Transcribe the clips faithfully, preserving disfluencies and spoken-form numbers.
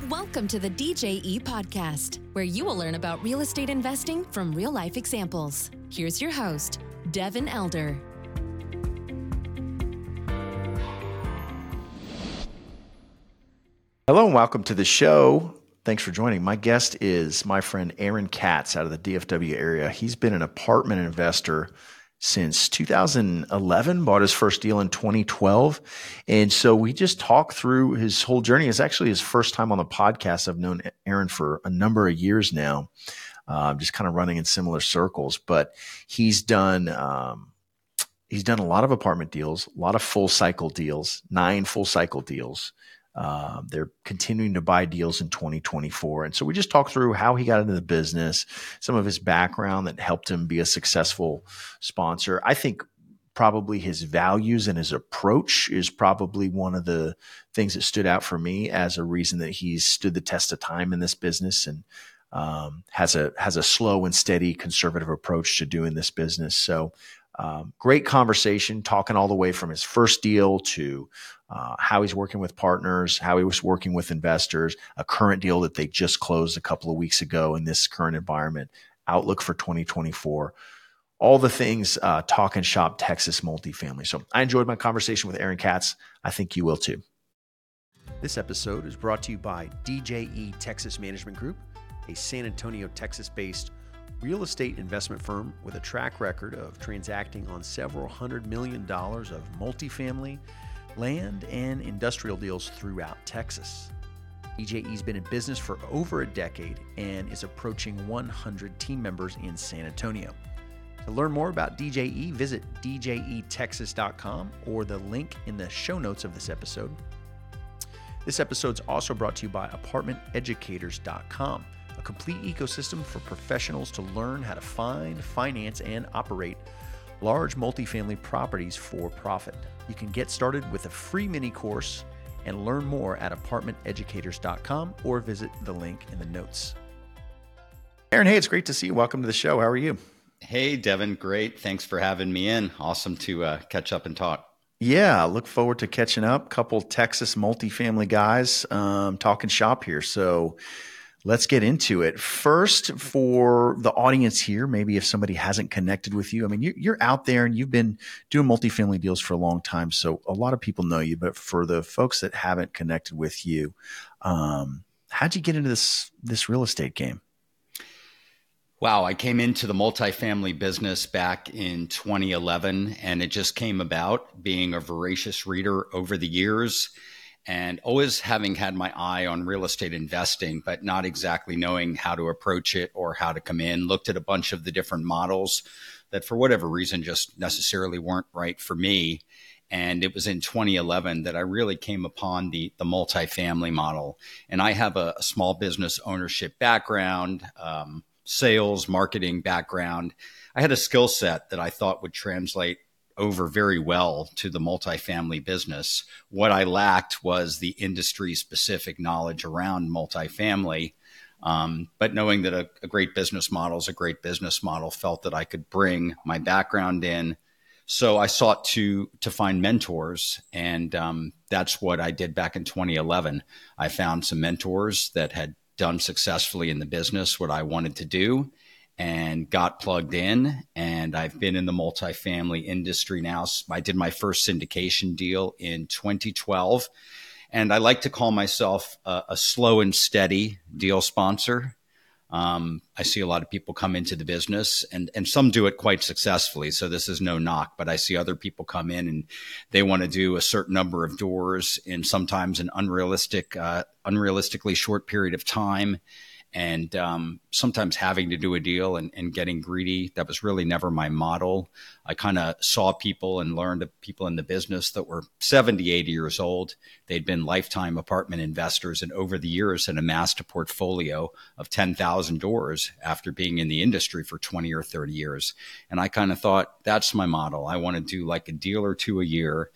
Welcome to the D J E Podcast, where you will learn about real estate investing from real-life examples. Here's your host, Devin Elder. Hello and welcome to the show. Thanks for joining. My guest is my friend Aaron Katz out of the D F W area. He's been an apartment investor since two thousand eleven, bought his first deal in twenty twelve. And so we just talked through his whole journey. It's actually his first time on the podcast. I've known Aaron for a number of years now, uh, just kind of running in similar circles. But he's done um, he's done a lot of apartment deals, a lot of full cycle deals, nine full cycle deals. Uh, they're continuing to buy deals in twenty twenty-four. And so we just talked through how he got into the business, some of his background that helped him be a successful sponsor. I think probably his values and his approach is probably one of the things that stood out for me as a reason that he's stood the test of time in this business and um, has a has a slow and steady conservative approach to doing this business. So um, great conversation, talking all the way from his first deal to Uh, how he's working with partners, how he was working with investors, a current deal that they just closed a couple of weeks ago in this current environment, outlook for twenty twenty-four, all the things uh, talk and shop Texas multifamily. So I enjoyed my conversation with Aaron Katz. I think you will too. This episode is brought to you by D J E Texas Management Group, a San Antonio, Texas-based real estate investment firm with a track record of transacting on several hundred million dollars of multifamily, land, and industrial deals throughout Texas. D J E's been in business for over a decade and is approaching one hundred team members in San Antonio. To learn more about D J E, visit D J E Texas dot com or the link in the show notes of this episode. This episode is also brought to you by Apartment Educators dot com, a complete ecosystem for professionals to learn how to find, finance, and operate large multifamily properties for profit. You can get started with a free mini course and learn more at Apartment Educators dot com or visit the link in the notes. Aaron, hey, it's great to see you. Welcome to the show. How are you? Hey, Devin. Great. Thanks for having me in. Awesome to uh, catch up and talk. Yeah, look forward to catching up. Couple Texas multifamily guys um, talking shop here. So let's get into it. First, for the audience here, maybe if somebody hasn't connected with you, I mean, you're out there and you've been doing multifamily deals for a long time, so a lot of people know you. But for the folks that haven't connected with you, um, how'd you get into this this real estate game? Wow, I came into the multifamily business back in twenty eleven, and it just came about being a voracious reader over the years, and always having had my eye on real estate investing, but not exactly knowing how to approach it or how to come in. Looked at a bunch of the different models that for whatever reason just necessarily weren't right for me. And it was in twenty eleven that I really came upon the, the multifamily model. And I have a, a small business ownership background, um, sales, marketing background. I had a skill set that I thought would translate over very well to the multifamily business. What I lacked was the industry specific knowledge around multifamily. Um, but knowing that a, a great business model is a great business model, felt that I could bring my background in. So I sought to, to find mentors. And um, that's what I did back in twenty eleven. I found some mentors that had done successfully in the business what I wanted to do, and got plugged in. And I've been in the multifamily industry now. I did my first syndication deal in twenty twelve. And I like to call myself a, a slow and steady deal sponsor. Um, I see a lot of people come into the business and, and some do it quite successfully. So this is no knock, but I see other people come in and they want to do a certain number of doors in sometimes an unrealistic, uh, unrealistically short period of time. And um, sometimes having to do a deal and, and getting greedy. That was really never my model. I kind of saw people and learned of people in the business that were seventy, eighty years old. They'd been lifetime apartment investors and over the years had amassed a portfolio of ten thousand doors after being in the industry for twenty or thirty years. And I kind of thought, that's my model. I want to do like a deal or two a year,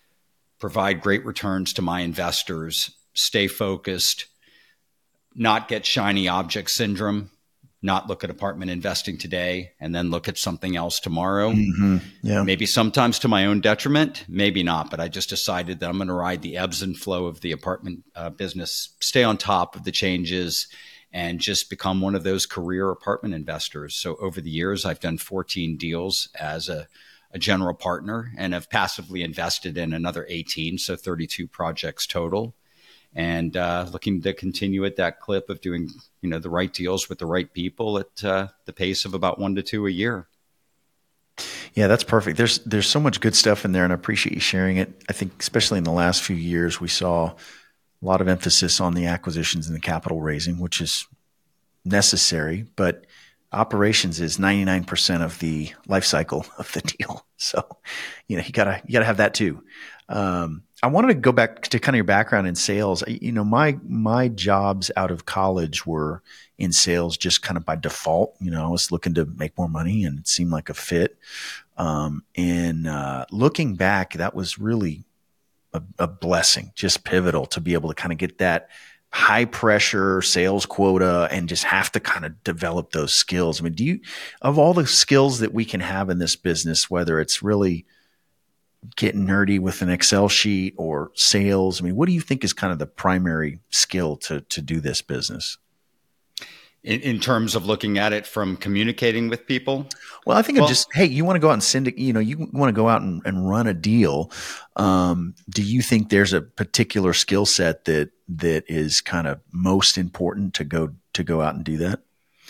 provide great returns to my investors, stay focused, not get shiny object syndrome, not look at apartment investing today and then look at something else tomorrow. Mm-hmm. Yeah. Maybe sometimes to my own detriment, maybe not, but I just decided that I'm going to ride the ebbs and flow of the apartment uh, business, stay on top of the changes, and just become one of those career apartment investors. So over the years, I've done fourteen deals as a, a general partner and have passively invested in another eighteen, so thirty-two projects total. And uh, looking to continue at that clip of doing, you know, the right deals with the right people at uh, the pace of about one to two a year. Yeah, that's perfect. There's there's so much good stuff in there, and I appreciate you sharing it. I think especially in the last few years, we saw a lot of emphasis on the acquisitions and the capital raising, which is necessary, but operations is ninety-nine percent of the life cycle of the deal. So, you know, you gotta you gotta have that too. Um, I wanted to go back to kind of your background in sales. You know, my my jobs out of college were in sales just kind of by default. You know, I was looking to make more money, and it seemed like a fit. Um, and uh, looking back, that was really a, a blessing, just pivotal to be able to kind of get that high pressure sales quota and just have to kind of develop those skills. I mean, do you, of all the skills that we can have in this business, whether it's really getting nerdy with an Excel sheet or sales, I mean, what do you think is kind of the primary skill to, to do this business? In, in terms of looking at it from communicating with people? Well, I think well, of just, hey, you want to go out and syndicate, you know, you want to go out and, and run a deal. Um, do you think there's a particular skill set that, that is kind of most important to go, to go out and do that?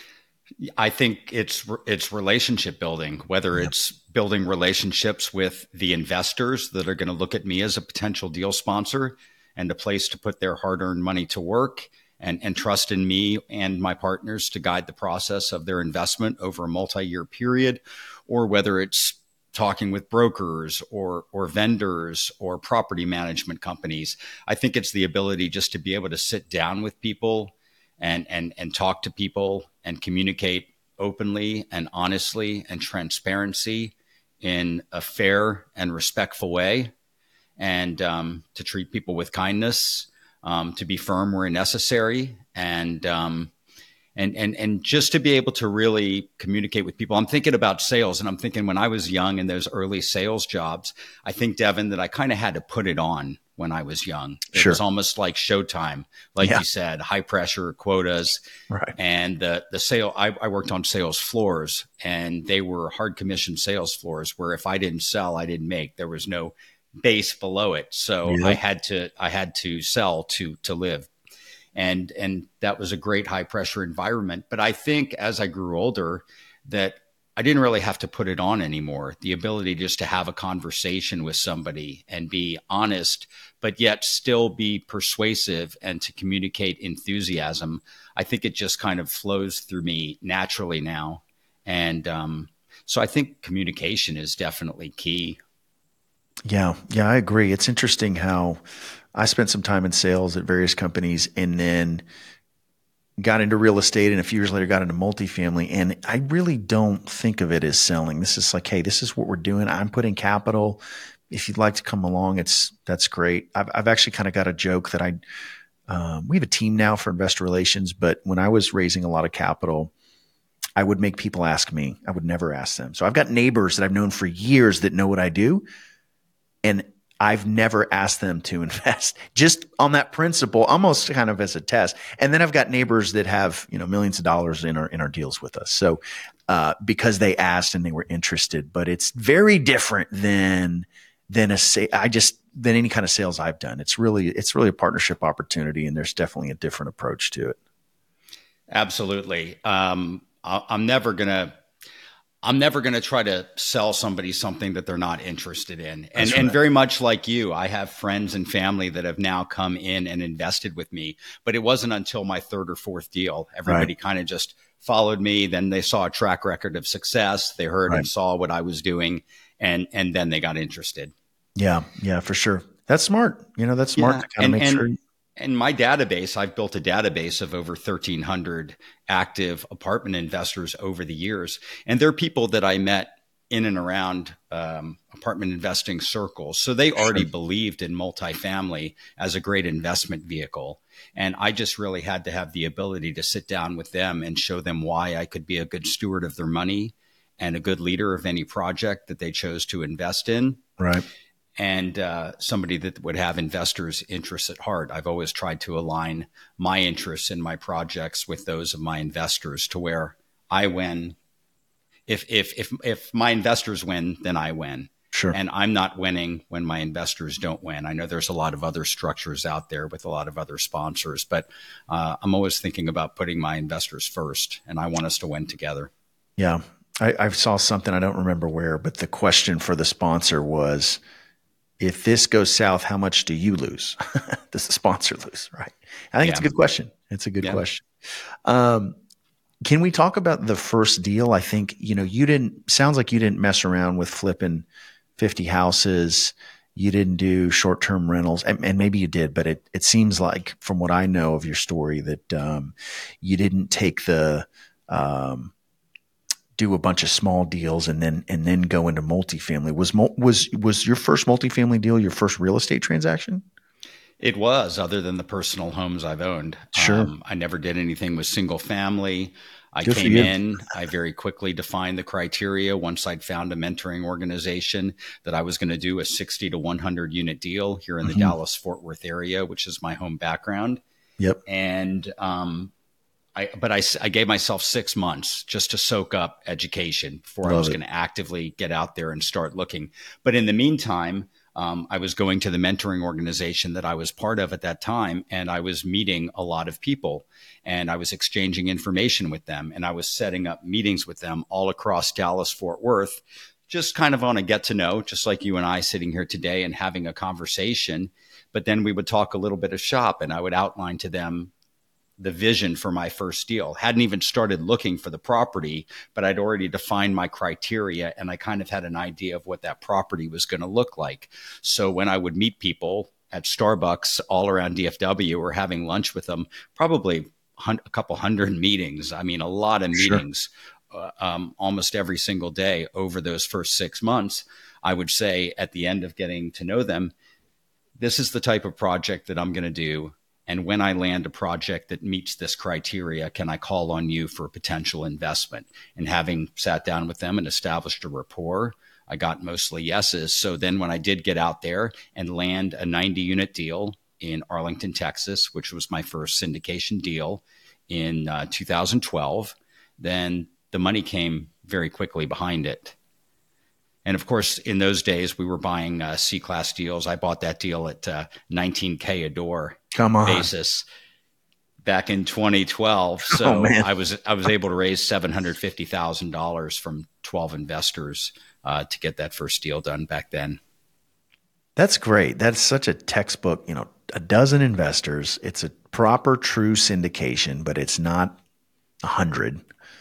I think it's, it's relationship building, whether yeah. it's building relationships with the investors that are going to look at me as a potential deal sponsor and a place to put their hard-earned money to work, and, and trust in me and my partners to guide the process of their investment over a multi-year period, or whether it's talking with brokers or, or vendors or property management companies. I think it's the ability just to be able to sit down with people and, and, and talk to people and communicate openly and honestly and transparency in a fair and respectful way, and um, to treat people with kindness, um, to be firm where necessary, and um, and and and just to be able to really communicate with people. I'm thinking about sales, and I'm thinking when I was young in those early sales jobs, I think, Devin, that I kind of had to put it on when I was young. It sure. was almost like showtime, like yeah. you said, high pressure quotas. Right. And the the sale, I, I worked on sales floors, and they were hard commission sales floors where if I didn't sell, I didn't make. There was no base below it. So yeah. I had to I had to sell to to live. And and that was a great high pressure environment. But I think as I grew older that I didn't really have to put it on anymore. The ability just to have a conversation with somebody and be honest, but yet still be persuasive and to communicate enthusiasm. I think it just kind of flows through me naturally now. And um, so I think communication is definitely key. Yeah. Yeah, I agree. It's interesting how I spent some time in sales at various companies and then got into real estate, and a few years later got into multifamily. And I really don't think of it as selling. This is like, hey, this is what we're doing. I'm putting capital. If you'd like to come along, it's, that's great. I've, I've actually kind of got a joke that I, um, we have a team now for investor relations, but when I was raising a lot of capital, I would make people ask me. I would never ask them. So I've got neighbors that I've known for years that know what I do, and I've never asked them to invest, just on that principle, almost kind of as a test. And then I've got neighbors that have, you know, millions of dollars in our, in our deals with us. So, uh, because they asked and they were interested, but it's very different than, than a say, I just, than any kind of sales I've done. It's really, it's really a partnership opportunity, and there's definitely a different approach to it. Absolutely. Um, I, I'm never going to, I'm never going to try to sell somebody something that they're not interested in. And, right. and very much like you, I have friends and family that have now come in and invested with me, but it wasn't until my third or fourth deal. Everybody right. kind of just followed me. Then they saw a track record of success. They heard right. and saw what I was doing, and, and then they got interested. Yeah. Yeah, for sure. That's smart. You know, that's smart yeah. to kind and, of make and, sure. And my database, I've built a database of over thirteen hundred active apartment investors over the years. And they're people that I met in and around um, apartment investing circles. So they already believed in multifamily as a great investment vehicle. And I just really had to have the ability to sit down with them and show them why I could be a good steward of their money and a good leader of any project that they chose to invest in. Right. And uh, somebody that would have investors' interests at heart. I've always tried to align my interests in my projects with those of my investors to where I win. If if if if my investors win, then I win. Sure. And I'm not winning when my investors don't win. I know there's a lot of other structures out there with a lot of other sponsors, but uh, I'm always thinking about putting my investors first, and I want us to win together. Yeah. I, I saw something, I don't remember where, but the question for the sponsor was, if this goes south, how much do you lose? Does the sponsor lose? Right. I think yeah. it's a good question. It's a good yeah. question. Um, can we talk about the first deal? I think, you know, you didn't, sounds like you didn't mess around with flipping fifty houses. You didn't do short-term rentals, and, and maybe you did, but it, it seems like from what I know of your story that um, you didn't take the, um, do a bunch of small deals and then and then go into multifamily. Was was was your first multifamily deal your first real estate transaction? It was, other than the personal homes I've owned. Sure. Um, I never did anything with single family. I Good came in, I very quickly defined the criteria once I'd found a mentoring organization that I was going to do a sixty to one hundred unit deal here in the mm-hmm. Dallas Fort Worth area, which is my home background. Yep. And um I, but I, I gave myself six months just to soak up education before Love I was going to actively get out there and start looking. But in the meantime, um, I was going to the mentoring organization that I was part of at that time, and I was meeting a lot of people, and I was exchanging information with them, and I was setting up meetings with them all across Dallas, Fort Worth, just kind of on a get to know, just like you and I sitting here today and having a conversation. But then we would talk a little bit of shop, and I would outline to them the vision for my first deal. Hadn't even started looking for the property, but I'd already defined my criteria, and I kind of had an idea of what that property was going to look like. So when I would meet people at Starbucks all around D F W or having lunch with them, probably a couple hundred meetings. I mean, a lot of meetings, sure. uh, um, almost every single day over those first six months. I would say at the end of getting to know them, this is the type of project that I'm going to do. And when I land a project that meets this criteria, can I call on you for a potential investment? And having sat down with them and established a rapport, I got mostly yeses. So then when I did get out there and land a ninety unit deal in Arlington, Texas, which was my first syndication deal in uh, two thousand twelve, then the money came very quickly behind it. And of course, in those days, we were buying uh, C-class deals. I bought that deal at uh, nineteen K a door. Come on. Basis back in twenty twelve. So oh, I was I was able to raise seven hundred fifty thousand dollars from twelve investors uh, to get that first deal done back then. That's great. That's such a textbook, you know, a dozen investors. It's a proper, true syndication, but it's not a hundred.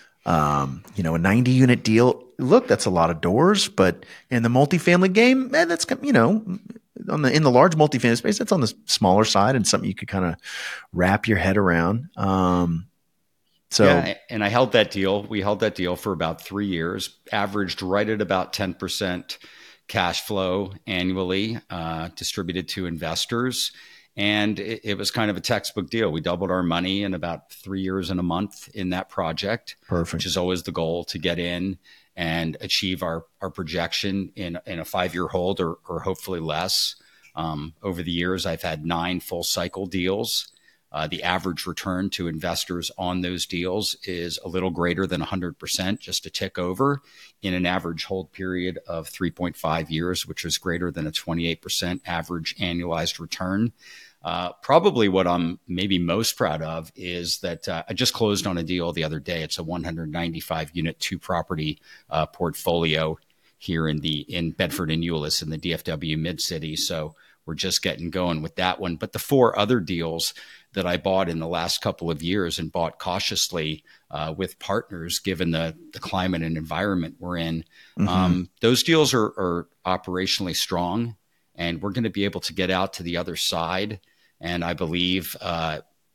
Um, you know, a ninety unit deal. Look, that's a lot of doors, but in the multifamily game, man, that's, you know, on the, in the large multifamily space, that's on the smaller side and something you could kind of wrap your head around. Um, so, yeah, and I held that deal. We held that deal for about three years, averaged right at about ten percent cash flow annually, uh, distributed to investors. And it, it was kind of a textbook deal. We doubled our money in about three years and a month in that project. Perfect. Which is always the goal, to get in and achieve our, our projection in, in a five-year hold or, or hopefully less. Um, over the years, I've had nine full cycle deals. Uh, the average return to investors on those deals is a little greater than one hundred percent, just a tick over, in an average hold period of three point five years, which is greater than a twenty-eight percent average annualized return. Uh, probably what I'm maybe most proud of is that uh, I just closed on a deal the other day. It's a one hundred ninety-five unit two property uh, portfolio here in the in Bedford and Euless in the D F W Mid-City. So we're just getting going with that one. But the four other deals that I bought in the last couple of years, and bought cautiously uh, with partners, given the, the climate and environment we're in, mm-hmm. um, those deals are, are operationally strong, and we're going to be able to get out to the other side. And I believe uh,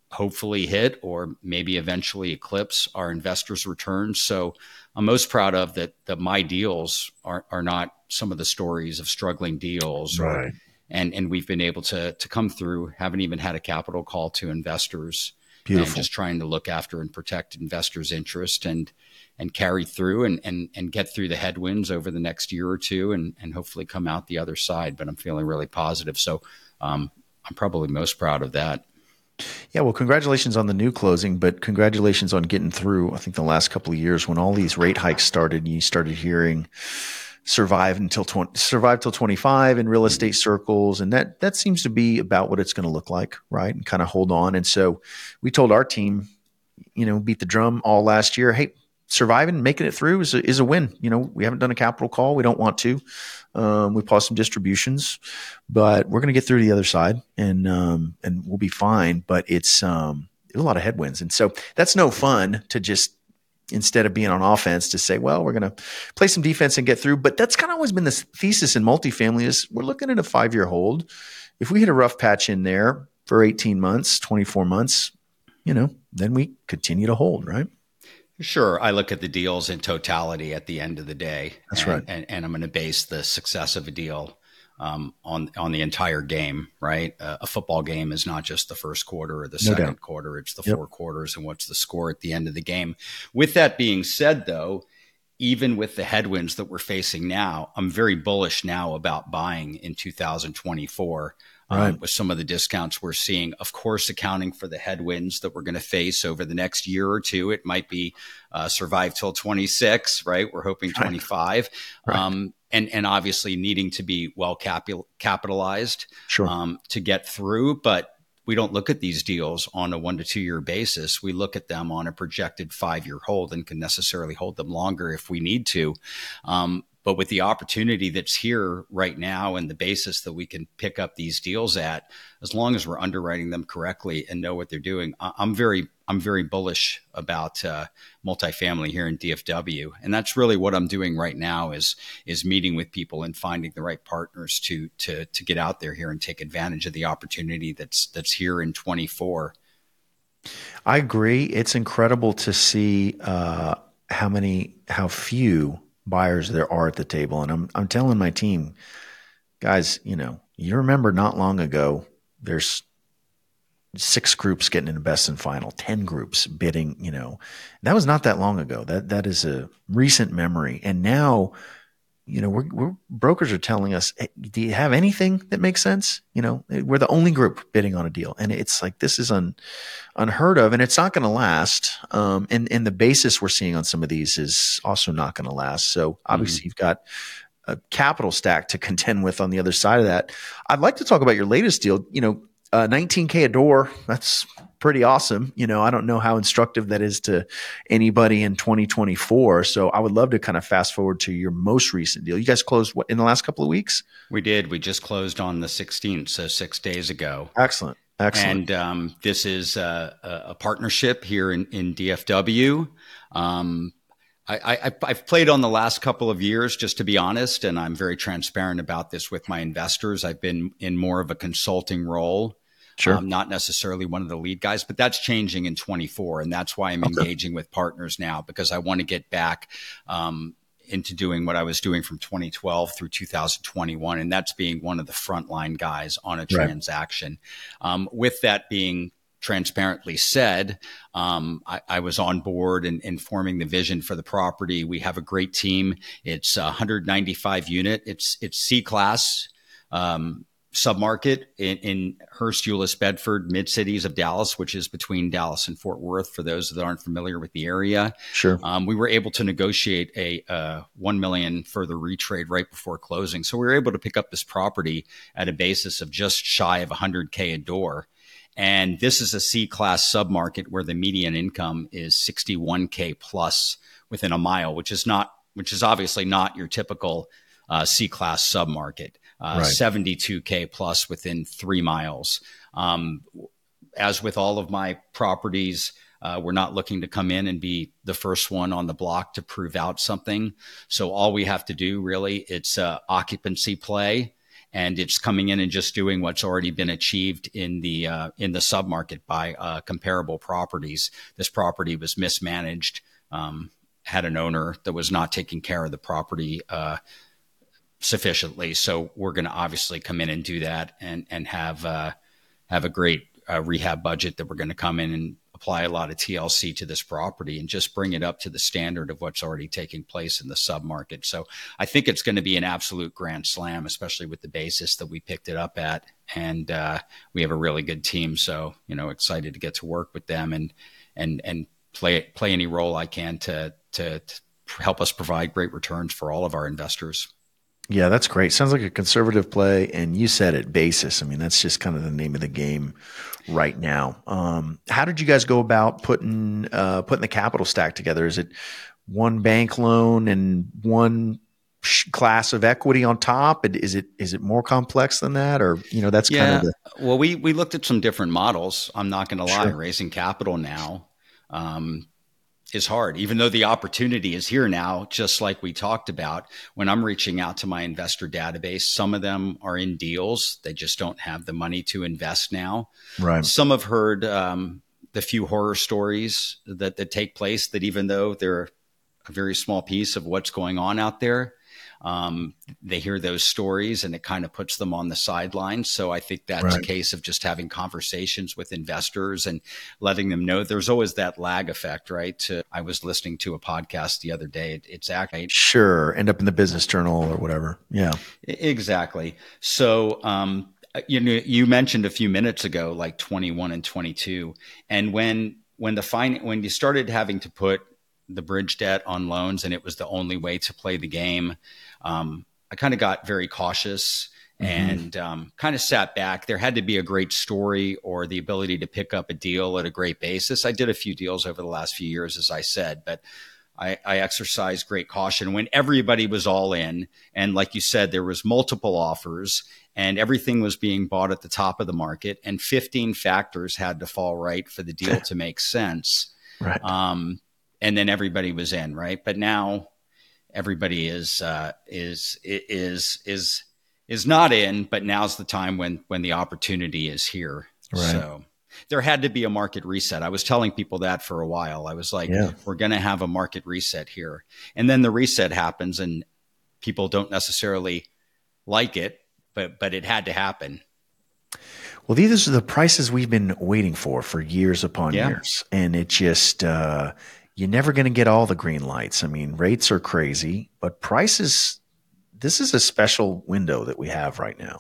hopefully hit or maybe eventually eclipse our investors' returns. So I'm most proud of that, that my deals are, are not some of the stories of struggling deals, or, Right. and, and we've been able to, to come through, haven't even had a capital call to investors. Beautiful. And just trying to look after and protect investors' interest, and and carry through and and and get through the headwinds over the next year or two, and and hopefully come out the other side. But I'm feeling really positive. So um, I'm probably most proud of that. Yeah, well, congratulations on the new closing, but congratulations on getting through, I think, the last couple of years when all these rate hikes started. You started hearing survive until twenty, survive till twenty-five in real estate circles. And that, that seems to be about what it's going to look like, right? And kind of hold on. And so we told our team, you know, beat the drum all last year. Hey, surviving, making it through is a, is a win. You know, we haven't done a capital call. We don't want to. Um, we paused some distributions, but we're going to get through to the other side, and, um, and we'll be fine. But it's, um, there's a lot of headwinds. And so that's no fun to just, instead of being on offense, to say, well, we're going to play some defense and get through. But that's kind of always been the thesis in multifamily, is we're looking at a five-year hold. If we hit a rough patch in there for eighteen months, twenty-four months, you know, then we continue to hold, right? Sure. I look at the deals in totality at the end of the day. That's and, right. And, and I'm going to base the success of a deal um, on on the entire game, right? Uh, a football game is not just the first quarter or the No second doubt. quarter. It's the Yep. four quarters and what's the score at the end of the game. With that being said, though, even with the headwinds that we're facing now, I'm very bullish now about buying in two thousand twenty-four. Right. Um, with some of the discounts we're seeing, of course, accounting for the headwinds that we're going to face over the next year or two. It might be uh, survive till twenty-six, right? We're hoping twenty-five. Right. Um, and, and obviously needing to be well capital, capitalized Sure. um, to get through. But we don't look at these deals on a one to two year basis. We look at them on a projected five year hold, and can necessarily hold them longer if we need to. Um, But with the opportunity that's here right now and the basis that we can pick up these deals at, as long as we're underwriting them correctly and know what they're doing, I'm very, I'm very bullish about uh, multifamily here in D F W. And that's really what I'm doing right now, is is meeting with people and finding the right partners to to to get out there here and take advantage of the opportunity that's that's here in twenty-four. I agree. It's incredible to see uh, how many, how few buyers there are at the table. And I'm I'm telling my team, guys, you know, you remember not long ago, there's six groups getting into best and final, ten groups bidding, you know. That was not that long ago. That that is a recent memory. And now, you know, we're, we're brokers are telling us, hey, do you have anything that makes sense? You know, we're the only group bidding on a deal. And it's like, this is un, unheard of, and it's not going to last. Um, and, and the basis we're seeing on some of these is also not going to last. So obviously mm-hmm. you've got a capital stack to contend with on the other side of that. I'd like to talk about your latest deal, you know, uh, nineteen K a door. That's pretty awesome. You know, I don't know how instructive that is to anybody in twenty twenty-four. So I would love to kind of fast forward to your most recent deal. You guys closed what in the last couple of weeks? We did. We just closed on the sixteenth, so six days ago. Excellent. Excellent. And um, this is a, a partnership here in, in D F W. Um, I, I, I've played on the last couple of years, just to be honest, and I'm very transparent about this with my investors. I've been in more of a consulting role. Sure. Um, not necessarily one of the lead guys, but that's changing in twenty-four. And that's why I'm okay. engaging with partners now, because I want to get back um, into doing what I was doing from twenty twelve through two thousand twenty-one. And that's being one of the frontline guys on a transaction. Right. Um, with that being transparently said, um, I, I was on board and in, in forming the vision for the property. We have a great team. It's a one hundred ninety-five unit. It's, it's C-class. Um, submarket in, in Hearst, Euless, Bedford, mid-cities of Dallas, which is between Dallas and Fort Worth, for those that aren't familiar with the area. Sure. Um, we were able to negotiate a uh, one million dollars further retrade right before closing. So we were able to pick up this property at a basis of just shy of one hundred K a door. And this is a C-class submarket where the median income is sixty-one K plus within a mile, which is not, which is obviously not your typical uh, C-class submarket. Uh, right. seventy-two K plus within three miles. Um, as with all of my properties, uh, we're not looking to come in and be the first one on the block to prove out something. So all we have to do really, it's uh, occupancy play and it's coming in and just doing what's already been achieved in the uh, in the submarket by uh, comparable properties. This property was mismanaged, um, had an owner that was not taking care of the property uh, sufficiently. So we're going to obviously come in and do that, and and have uh, have a great uh, rehab budget that we're going to come in and apply a lot of T L C to this property and just bring it up to the standard of what's already taking place in the submarket. So I think it's going to be an absolute grand slam, especially with the basis that we picked it up at. And uh, we have a really good team. So, you know, excited to get to work with them and, and, and play, play any role I can to, to, to help us provide great returns for all of our investors. Yeah, that's great. Sounds like a conservative play. And you said it, basis. I mean, that's just kind of the name of the game right now. Um, how did you guys go about putting uh, putting the capital stack together? Is it one bank loan and one sh- class of equity on top? Is it is it more complex than that, or you know that's yeah. kind of the well, we we looked at some different models. I'm not going to lie, Sure. raising capital now um, is hard, even though the opportunity is here now. Just like we talked about, when I'm reaching out to my investor database, some of them are in deals. They just don't have the money to invest now. right. Some have heard um, the few horror stories that, that take place, that even though they're a very small piece of what's going on out there, um, they hear those stories and it kind of puts them on the sidelines. So I think that's Right. a case of just having conversations with investors and letting them know there's always that lag effect, right? To, I was listening to a podcast the other day. It, it's actually Sure. End up in the Business Journal or whatever. Yeah. exactly. So, um, you know, you mentioned a few minutes ago, like twenty-one and twenty-two. And when, when the fin- when you started having to put the bridge debt on loans and it was the only way to play the game, um, I kind of got very cautious and um, kind of sat back. There had to be a great story or the ability to pick up a deal at a great basis. I did a few deals over the last few years, as I said, but I, I exercised great caution when everybody was all in. And like you said, there was multiple offers and everything was being bought at the top of the market, and fifteen factors had to fall right for the deal to make sense. Right. Um, and then everybody was in, right? But now everybody is uh, is is is is not in. But now's the time when when the opportunity is here. Right. So there had to be a market reset. I was telling people that for a while. I was like, Yeah. we're going to have a market reset here, and then the reset happens, and people don't necessarily like it, but but it had to happen. Well, these are the prices we've been waiting for for years upon Yeah. years. And it just, uh, you're never going to get all the green lights. I mean, rates are crazy, but prices, this is a special window that we have right now.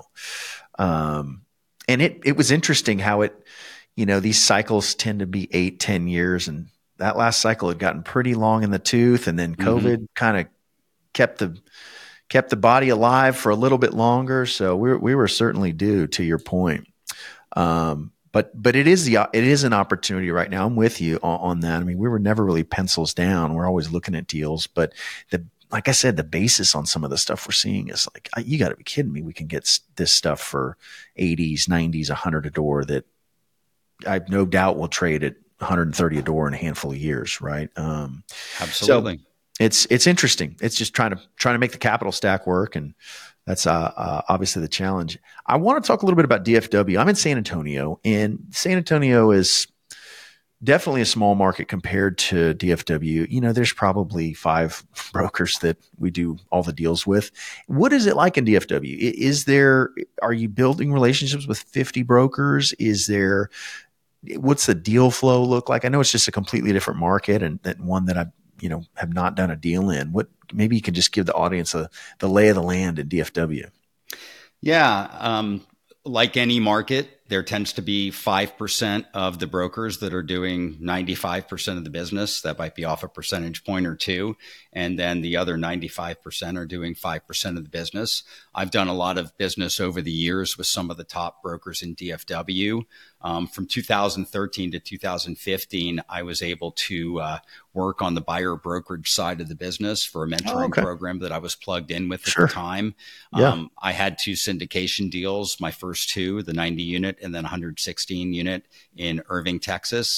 Um, and it, it was interesting how it, you know, these cycles tend to be eight, ten years. And that last cycle had gotten pretty long in the tooth. And then COVID Mm-hmm. kind of kept the, kept the body alive for a little bit longer. So we we were certainly due, to your point. Um, but but it is the it is an opportunity right now. I'm with you on, on that. I mean, we were never really pencils down. We're always looking at deals, but the like I said, the basis on some of the stuff we're seeing is like, you got to be kidding me. We can get s- this stuff for eighties, nineties, a hundred a door that I have no doubt will trade at one hundred thirty a door in a handful of years, right? Um, Absolutely. So it's it's interesting. It's just trying to trying to make the capital stack work, and that's uh, uh, obviously the challenge. I want to talk a little bit about D F W. I'm in San Antonio, and San Antonio is definitely a small market compared to D F W. You know, there's probably five brokers that we do all the deals with. What is it like in D F W? I- Is there, are you building relationships with fifty brokers? Is there, what's the deal flow look like? I know it's just a completely different market, and, and one that I, you know, have not done a deal in. What, maybe you can just give the audience a, the lay of the land in D F W. Yeah. Um, like any market, there tends to be five percent of the brokers that are doing ninety-five percent of the business. That might be off a percentage point or two. And then the other ninety-five percent are doing five percent of the business. I've done a lot of business over the years with some of the top brokers in D F W. Um, from two thousand thirteen to two thousand fifteen, I was able to uh, work on the buyer brokerage side of the business for a mentoring Oh, okay. program that I was plugged in with at Sure. the time. Yeah. Um, I had two syndication deals, my first two, the ninety unit and then one hundred sixteen unit in Irving, Texas.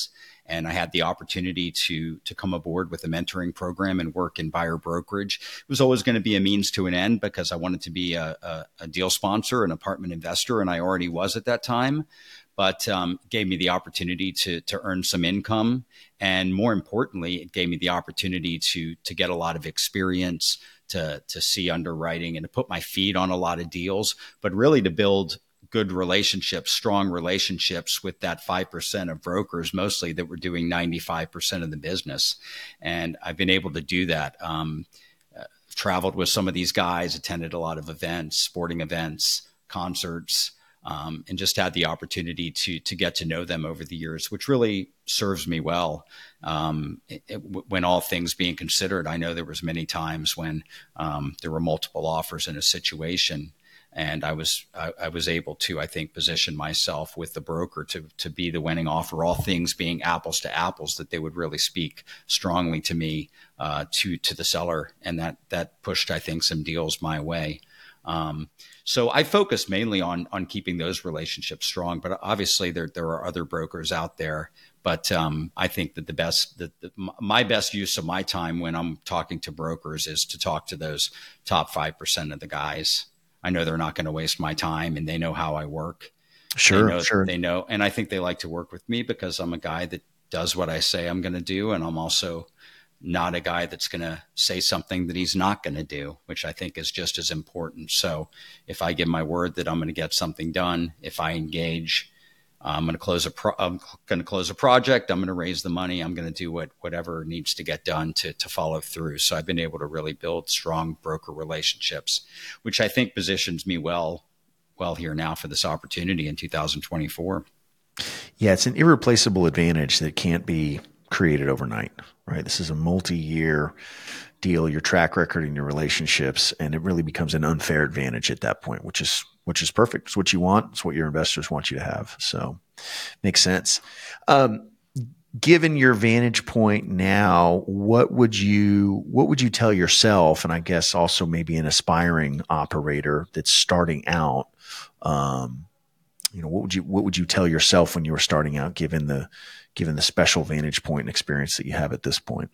and I had the opportunity to to come aboard with a mentoring program and work in buyer brokerage. It was always going to be a means to an end because I wanted to be a, a, a deal sponsor, an apartment investor, and I already was at that time. But um, it gave me the opportunity to to earn some income, and more importantly, it gave me the opportunity to to get a lot of experience, to to see underwriting, and to put my feet on a lot of deals, but really to build good relationships, strong relationships with that five percent of brokers, mostly that were doing ninety-five percent of the business. And I've been able to do that. Um, uh, traveled with some of these guys, attended a lot of events, sporting events, concerts, um, and just had the opportunity to, to get to know them over the years, which really serves me well. Um, it, it, when all things being considered, I know there was many times when um, there were multiple offers in a situation. And I was I, I was able to, I think, position myself with the broker to to be the winning offer, all things being apples to apples, that they would really speak strongly to me, uh, to to the seller. And that that pushed, I think, some deals my way. Um, so I focus mainly on on keeping those relationships strong. But obviously there there are other brokers out there. But um, I think that the best, that the, my best use of my time when I'm talking to brokers is to talk to those top five percent of the guys. I know they're not going to waste my time, and they know how I work. Sure, they know, sure. They know, and I think they like to work with me because I'm a guy that does what I say I'm going to do, and I'm also not a guy that's going to say something that he's not going to do, which I think is just as important. So if I give my word that I'm going to get something done, if I engage, I'm going to close a pro- I'm going to close a project. I'm going to raise the money. I'm going to do what whatever needs to get done to to follow through. So I've been able to really build strong broker relationships, which I think positions me well well here now for this opportunity in two thousand twenty-four. Yeah, it's an irreplaceable advantage that can't be created overnight, right? This is a multi-year deal, your track record and your relationships, and it really becomes an unfair advantage at that point, which is which is perfect. It's what you want. It's what your investors want you to have. So makes sense. Um, given your vantage point now, what would you what would you tell yourself, and I guess also maybe an aspiring operator that's starting out? Um, you know, what would you what would you tell yourself when you were starting out, given the given the special vantage point and experience that you have at this point?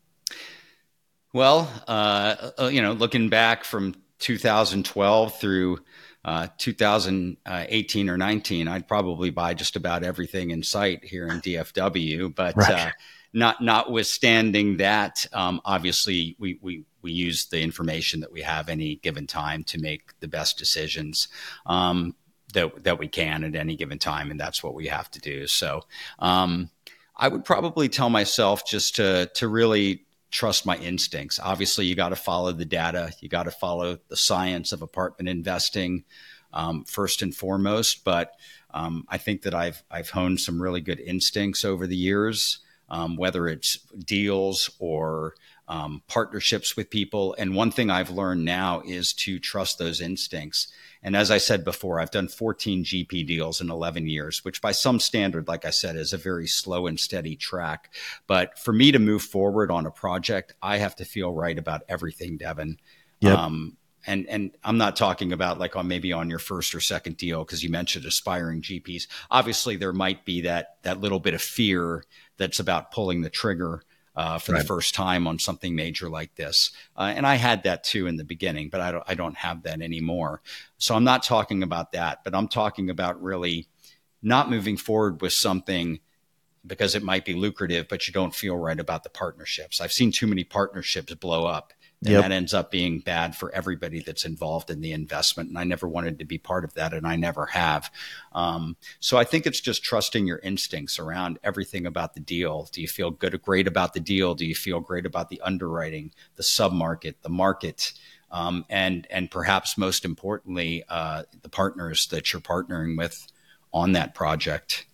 Well, uh, you know, looking back from two thousand twelve through uh, two thousand eighteen or nineteen, I'd probably buy just about everything in sight here in D F W. But right. uh, not notwithstanding that, um, obviously we we we use the information that we have any given time to make the best decisions um, that that we can at any given time, and that's what we have to do. So um, I would probably tell myself just to to really trust my instincts. Obviously, you got to follow the data. You got to follow the science of apartment investing um, first and foremost. But um, I think that I've I've honed some really good instincts over the years, um, whether it's deals or um, partnerships with people. And one thing I've learned now is to trust those instincts. And as I said before, I've done fourteen G P deals in eleven years, which by some standard, like I said, is a very slow and steady track. But for me to move forward on a project, I have to feel right about everything, Devin. Yep. Um, and and I'm not talking about like on maybe on your first or second deal, because you mentioned aspiring G Ps. Obviously, there might be that that little bit of fear that's about pulling the trigger Uh, for right. the first time on something major like this. Uh, and I had that too in the beginning, but I don't, I don't have that anymore. So I'm not talking about that, but I'm talking about really not moving forward with something because it might be lucrative, but you don't feel right about the partnerships. I've seen too many partnerships blow up, and yep. that ends up being bad for everybody that's involved in the investment. And I never wanted to be part of that, and I never have. Um, so I think it's just trusting your instincts around everything about the deal. Do you feel good, great about the deal? Do you feel great about the underwriting, the submarket, the market, um, and and perhaps most importantly, uh, the partners that you're partnering with on that project?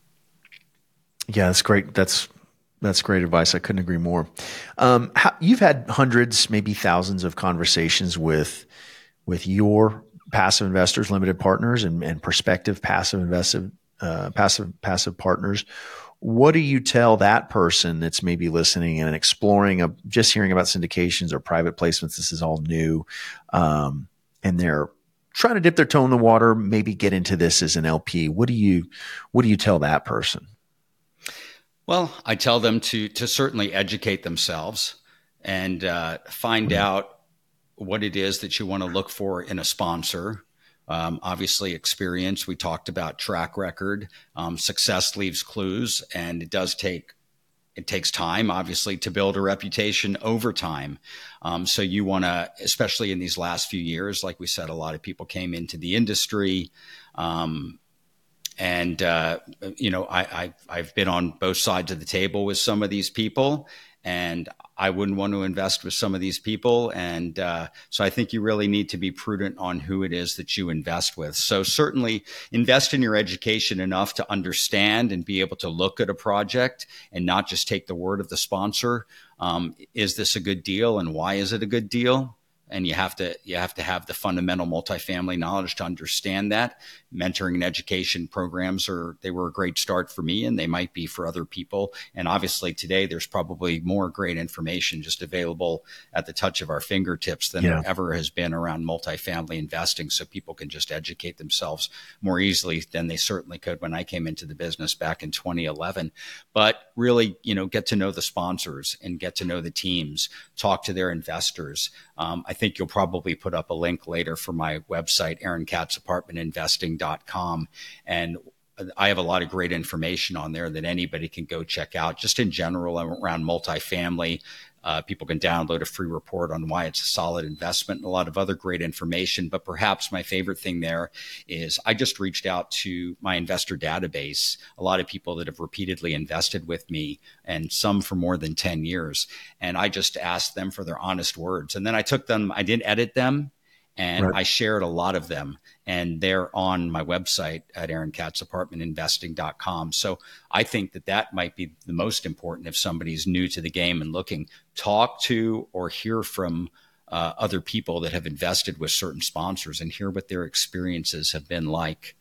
Yeah, that's great. That's That's great advice. I couldn't agree more. Um, how, you've had hundreds, maybe thousands of conversations with with your passive investors, limited partners, and, and prospective passive invested uh, passive passive partners. What do you tell that person that's maybe listening and exploring, a, just hearing about syndications or private placements? This is all new, um, and they're trying to dip their toe in the water, maybe get into this as an L P. What do you what do you tell that person? Well, I tell them to to certainly educate themselves and uh, find Mm. out what it is that you want to look for in a sponsor. Um, obviously, experience. We talked about track record. Um, success leaves clues, and it does take it takes time, obviously, to build a reputation over time. Um, so you want to, especially in these last few years, like we said, a lot of people came into the industry. Um, And, uh, you know, I, I, I've been on both sides of the table with some of these people, and I wouldn't want to invest with some of these people. And uh, so I think you really need to be prudent on who it is that you invest with. So certainly invest in your education enough to understand and be able to look at a project and not just take the word of the sponsor. Um, is this a good deal, and why is it a good deal? And you have to you have to have the fundamental multifamily knowledge to understand that. Mentoring and education programs are they were a great start for me, and they might be for other people. And obviously today there's probably more great information just available at the touch of our fingertips than Yeah. there ever has been around multifamily investing. So people can just educate themselves more easily than they certainly could when I came into the business back in twenty eleven. But really, you know, get to know the sponsors and get to know the teams, talk to their investors. Um, I think you'll probably put up a link later for my website, aaron katz apartment investing dot com. And I have a lot of great information on there that anybody can go check out. Just in general around multifamily, uh, people can download a free report on why it's a solid investment and a lot of other great information. But perhaps my favorite thing there is I just reached out to my investor database, a lot of people that have repeatedly invested with me, and some for more than ten years. And I just asked them for their honest words. And then I took them, I didn't edit them, and Right. I shared a lot of them, and they're on my website at aaron katz apartment investing dot com. So I think that that might be the most important if somebody's new to the game and looking. Talk to or hear from uh, other people that have invested with certain sponsors and hear what their experiences have been like.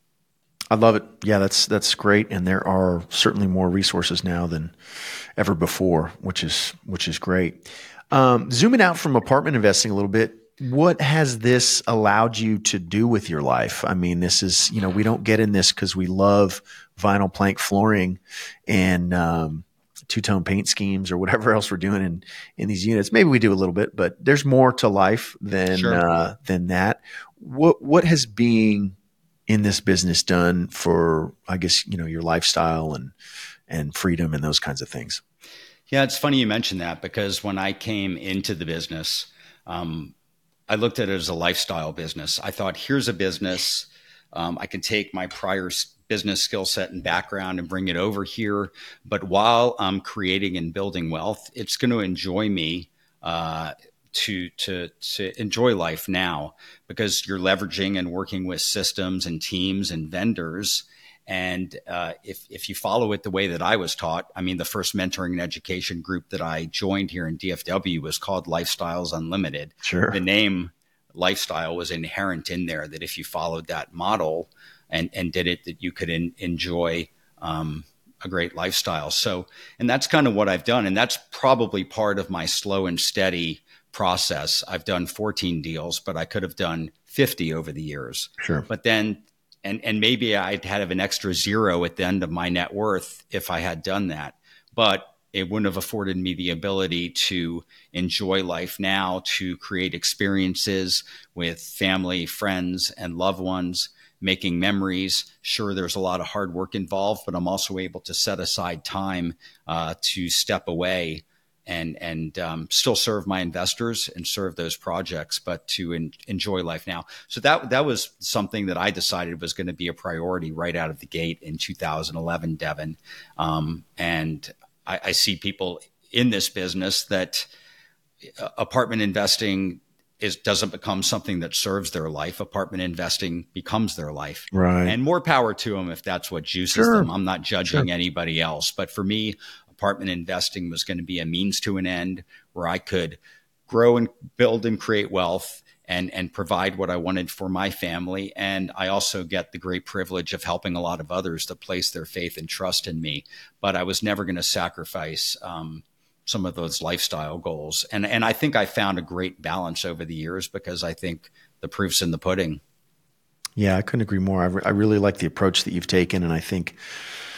I love it. Yeah, that's that's great, and there are certainly more resources now than ever before, which is which is great. Um, zooming out from apartment investing a little bit, what has this allowed you to do with your life? I mean, this is, you know, we don't get in this because we love vinyl plank flooring and um, two-tone paint schemes or whatever else we're doing in, in these units. Maybe we do a little bit, but there's more to life than Sure. uh, than that. What what has being in this business done for, I guess, you know, your lifestyle and and freedom and those kinds of things? Yeah, it's funny you mentioned that, because when I came into the business, um, I looked at it as a lifestyle business. I thought, here's a business. Um, I can take my prior s- business skill set and background and bring it over here. But while I'm creating and building wealth, it's going to enjoy me uh, to, to, to enjoy life now, because you're leveraging and working with systems and teams and vendors. And uh, if if you follow it the way that I was taught, I mean, the first mentoring and education group that I joined here in D F W was called Lifestyles Unlimited. Sure. The name lifestyle was inherent in there, that if you followed that model and, and did it, that you could in, enjoy um, a great lifestyle. So, and that's kind of what I've done. And that's probably part of my slow and steady process. I've done fourteen deals, but I could have done fifty over the years. Sure. But then And and maybe I'd have an extra zero at the end of my net worth if I had done that. But it wouldn't have afforded me the ability to enjoy life now, to create experiences with family, friends, and loved ones, making memories. Sure, there's a lot of hard work involved, but I'm also able to set aside time uh, to step away and and um, still serve my investors and serve those projects, but to en- enjoy life now. So that that was something that I decided was going to be a priority right out of the gate in two thousand eleven, Devin. Um, and I, I see people in this business that uh, apartment investing is doesn't become something that serves their life. Apartment investing becomes their life. Right. And more power to them if that's what juices Sure. them. I'm not judging Sure. anybody else, but for me, apartment investing was going to be a means to an end where I could grow and build and create wealth and, and provide what I wanted for my family. And I also get the great privilege of helping a lot of others to place their faith and trust in me. But I was never going to sacrifice um, some of those lifestyle goals. And, and I think I found a great balance over the years, because I think the proof's in the pudding. Yeah, I couldn't agree more. I, re- I really like the approach that you've taken, and I think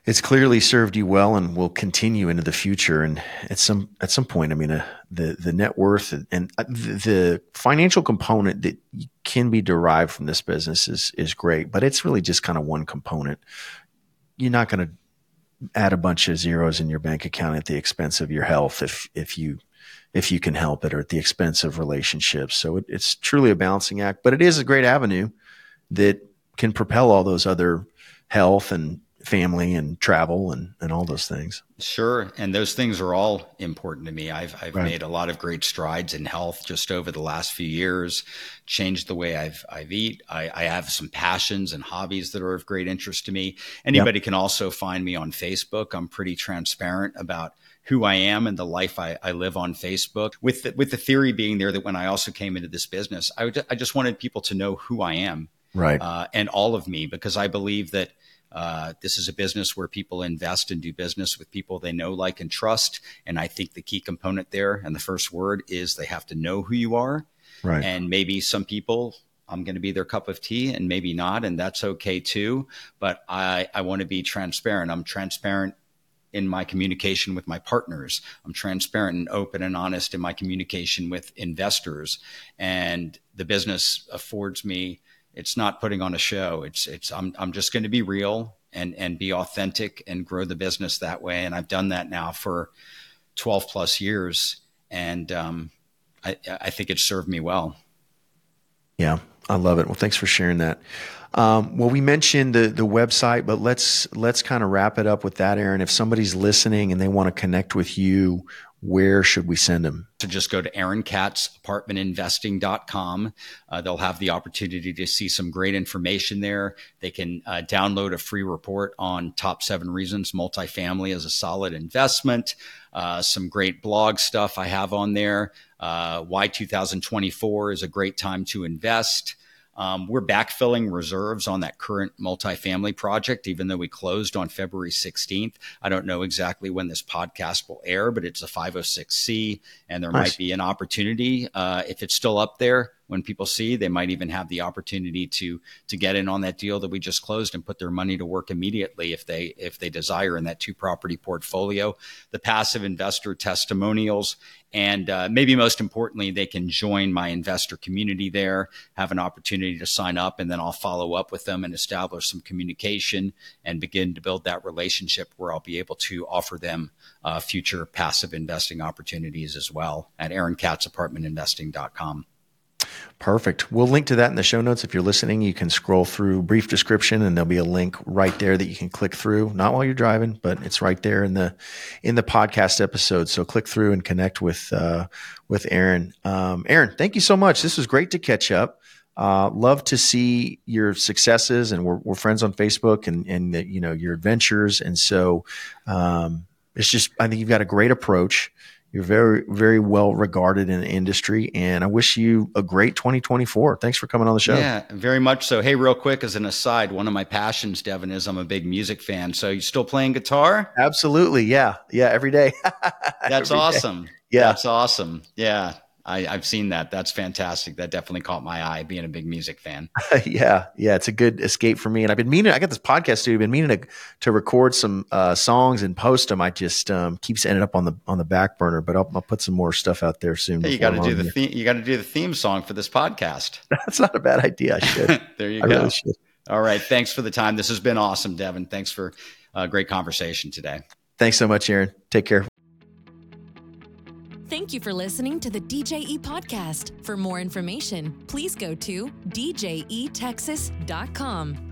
it's clearly served you well and will continue into the future. And at some at some point, I mean, uh, the the net worth and, and the, the financial component that can be derived from this business is is great, but it's really just kind of one component. You're not going to add a bunch of zeros in your bank account at the expense of your health if if you if you can help it, or at the expense of relationships. So it, it's truly a balancing act, but it is a great avenue that can propel all those other health and family and travel and, and all those things. Sure. And those things are all important to me. I've, I've Right. made a lot of great strides in health just over the last few years, changed the way I've, I've eat. I, I have some passions and hobbies that are of great interest to me. Anybody yep. can also find me on Facebook. I'm pretty transparent about who I am and the life I, I live on Facebook, with the, with the theory being there that when I also came into this business, I, would, I just wanted people to know who I am. Right. Uh, and all of me, because I believe that Uh, this is a business where people invest and do business with people they know, like, and trust. And I think the key component there, and the first word, is they have to know who you are. Right. And maybe some people, I'm going to be their cup of tea, and maybe not. And that's okay too. But I, I want to be transparent. I'm transparent in my communication with my partners. I'm transparent and open and honest in my communication with investors. And the business affords me, it's not putting on a show. It's, it's, I'm, I'm just going to be real and, and be authentic and grow the business that way. And I've done that now for twelve plus years. And, um, I, I think it's served me well. Yeah, I love it. Well, thanks for sharing that. Um, well, we mentioned the, the website, but let's, let's kind of wrap it up with that, Aaron. If somebody's listening and they want to connect with you, where should we send them? So just go to aaron katz apartment investing dot com. Uh, they'll have the opportunity to see some great information there. They can uh, download a free report on top seven reasons multifamily is a solid investment. Uh, some great blog stuff I have on there. Uh, why two thousand twenty-four is a great time to invest. Um, we're backfilling reserves on that current multifamily project, even though we closed on February sixteenth. I don't know exactly when this podcast will air, but it's a five oh six C, and there nice. might be an opportunity. Uh, if it's still up there, when people see, they might even have the opportunity to to get in on that deal that we just closed and put their money to work immediately if they if they desire in that two property portfolio. The passive investor testimonials, and uh, maybe most importantly, they can join my investor community there, have an opportunity to sign up, and then I'll follow up with them and establish some communication and begin to build that relationship where I'll be able to offer them uh, future passive investing opportunities as well at aaron katz apartment investing dot com. Perfect. We'll link to that in the show notes. If you're listening, you can scroll through brief description and there'll be a link right there that you can click through, not while you're driving, but it's right there in the, in the podcast episode. So click through and connect with, uh, with Aaron. Um, Aaron, thank you so much. This was great to catch up. Uh, love to see your successes, and we're, we're friends on Facebook, and, and the, you know, your adventures. And so, um, it's just, I think you've got a great approach. You're very, very well regarded in the industry, and I wish you a great twenty twenty-four. Thanks for coming on the show. Yeah, very much so. Hey, real quick, as an aside, one of my passions, Devin, is I'm a big music fan. So you still playing guitar? Absolutely. Yeah. Yeah. Every day. That's every awesome. Day. Yeah. That's awesome. Yeah. I, I've seen that. That's fantastic. That definitely caught my eye, being a big music fan. yeah. Yeah. It's a good escape for me. And I've been meaning, I got this podcast studio, been meaning to, to record some uh, songs and post them. I just um, keeps ending up on the, on the back burner, but I'll, I'll put some more stuff out there soon. Hey, you got to do the theme. You got to do the theme song for this podcast. That's not a bad idea. I should. There you I go. Really should. All right. Thanks for the time. This has been awesome, Devin. Thanks for a great conversation today. Thanks so much, Aaron. Take care. Thank you for listening to the D J E Podcast. For more information, please go to d j e texas dot com.